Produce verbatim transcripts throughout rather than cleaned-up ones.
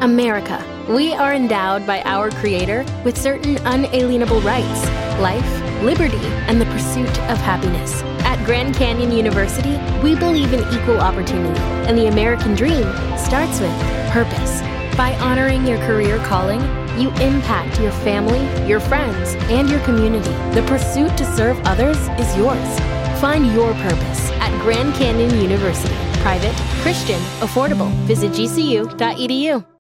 America. We are endowed by our Creator with certain unalienable rights: life, liberty, and the pursuit of happiness. At Grand Canyon University, we believe in equal opportunity, and the American dream starts with purpose. By honoring your career calling, you impact your family, your friends, and your community. The pursuit to serve others is yours. Find your purpose at Grand Canyon University. Private, Christian, affordable. Visit g c u dot e d u.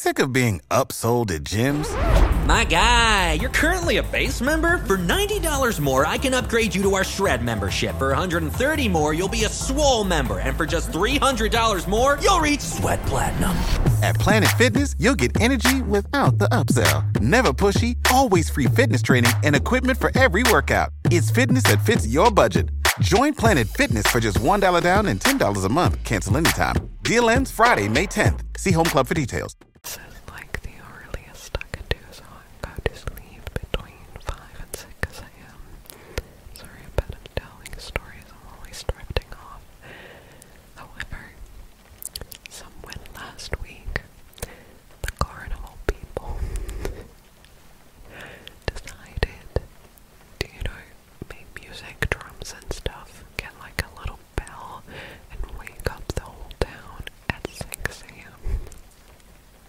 sick of being upsold at gyms? My guy, you're currently a base member? For ninety dollars more, I can upgrade you to our Shred membership. For one hundred thirty dollars more, you'll be a Swole member. And for just three hundred dollars more, you'll reach Sweat Platinum. At Planet Fitness, you'll get energy without the upsell. Never pushy, always free fitness training and equipment for every workout. It's fitness that fits your budget. Join Planet Fitness for just one dollar down and ten dollars a month. Cancel anytime. Deal ends Friday, May tenth. See Home Club for details. This is like the earliest I can do, so I go to sleep between five and six a.m. Sorry about it telling stories, I'm always drifting off. However, somewhere last week, the carnival people decided to, you know, make music, drums and stuff, get like a little bell, and wake up the whole town at six a.m.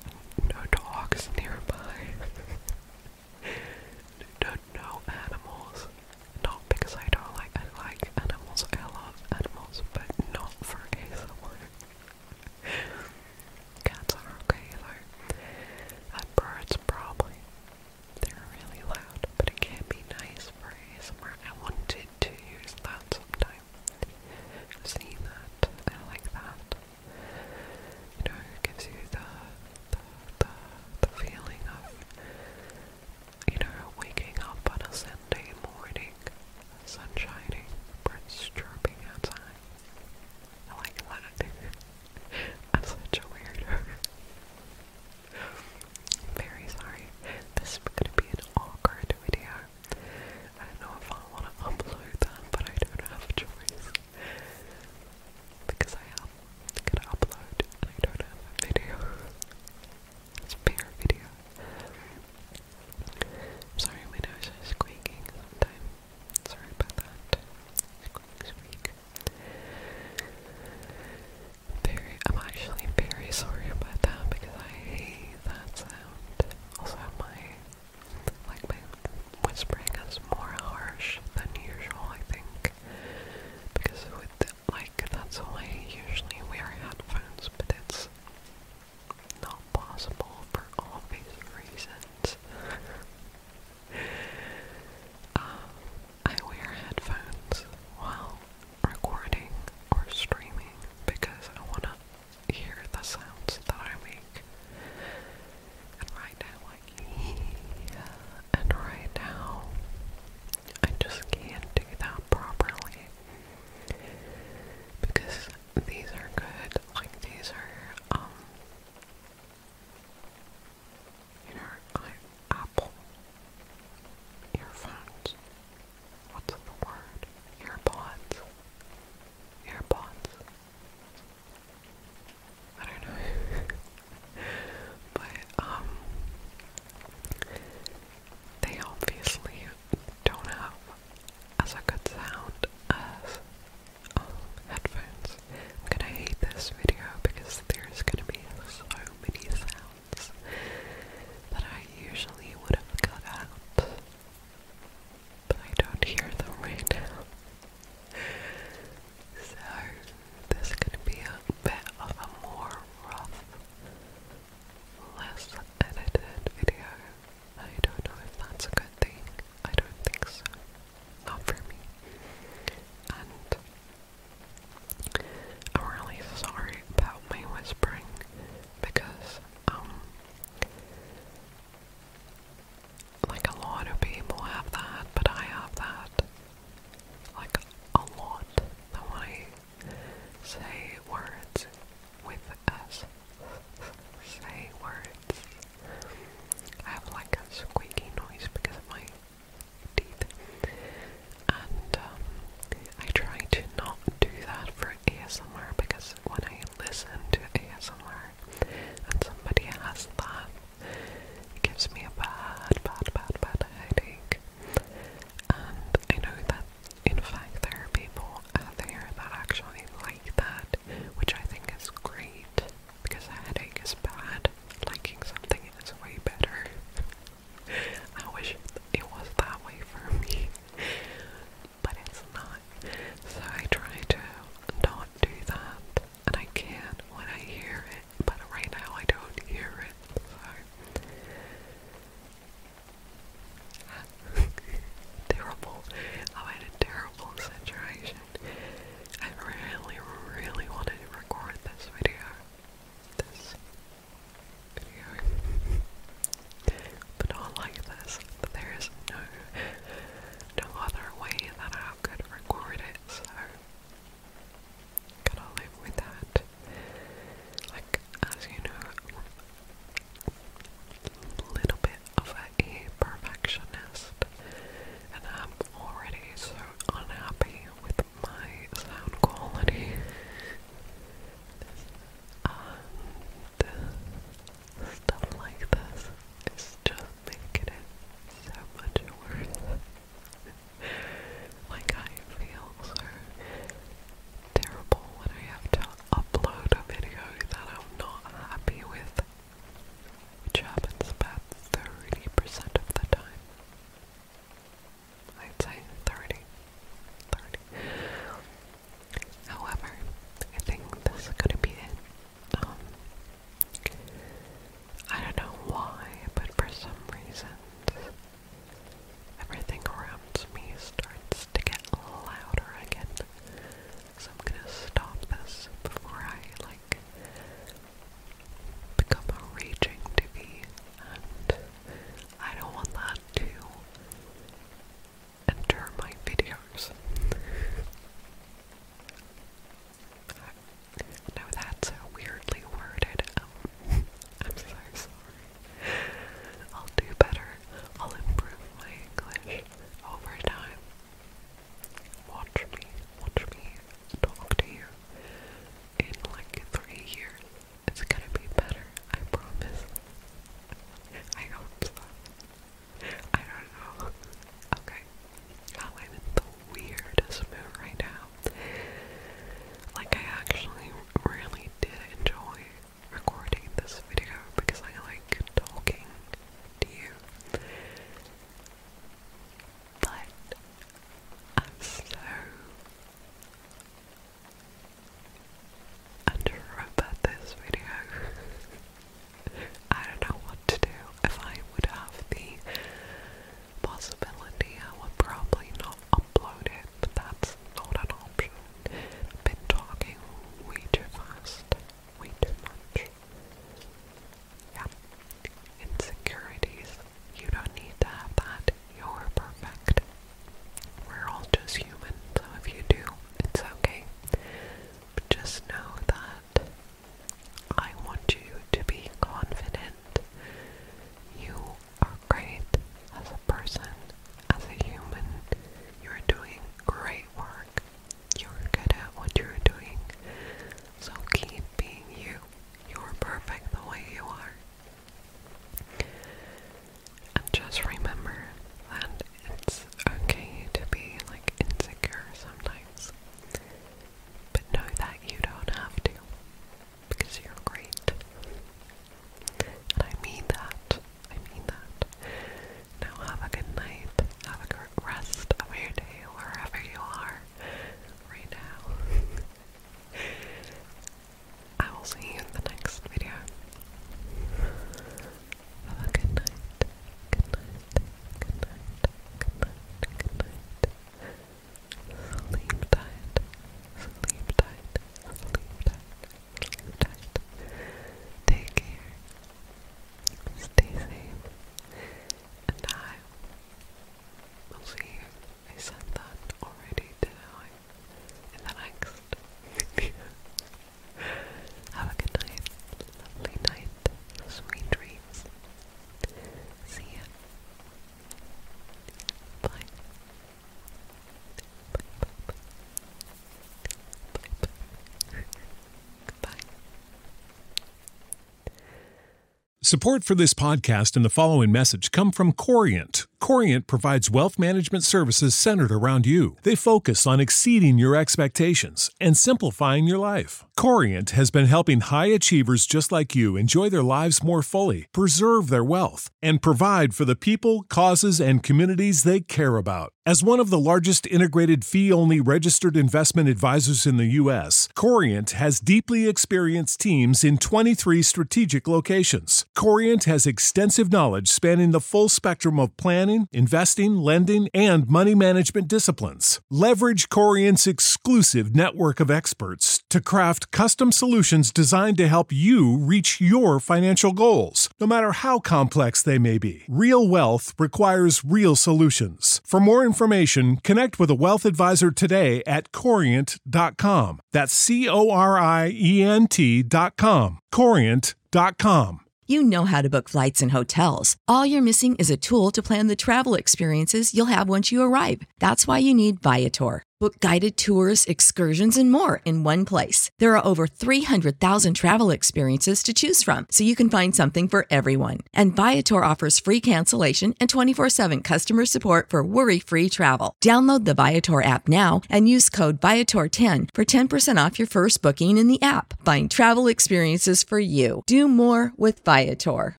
Support for this podcast and the following message come from Corient. Corient provides wealth management services centered around you. They focus on exceeding your expectations and simplifying your life. Corient has been helping high achievers just like you enjoy their lives more fully, preserve their wealth, and provide for the people, causes, and communities they care about. As one of the largest integrated fee-only registered investment advisors in the U S, Corient has deeply experienced teams in twenty-three strategic locations. Corient has extensive knowledge spanning the full spectrum of planning, investing, lending, and money management disciplines. Leverage Corient's exclusive network of experts to craft custom solutions designed to help you reach your financial goals, no matter how complex they may be. Real wealth requires real solutions. For more information, connect with a wealth advisor today at corient dot com. That's C O R I E N T dot com. corient dot com. You know how to book flights and hotels. All you're missing is a tool to plan the travel experiences you'll have once you arrive. That's why you need Viator. Book guided tours, excursions, and more in one place. There are over three hundred thousand travel experiences to choose from, so you can find something for everyone. And Viator offers free cancellation and twenty-four seven customer support for worry-free travel. Download the Viator app now and use code Viator ten for ten percent off your first booking in the app. Find travel experiences for you. Do more with Viator.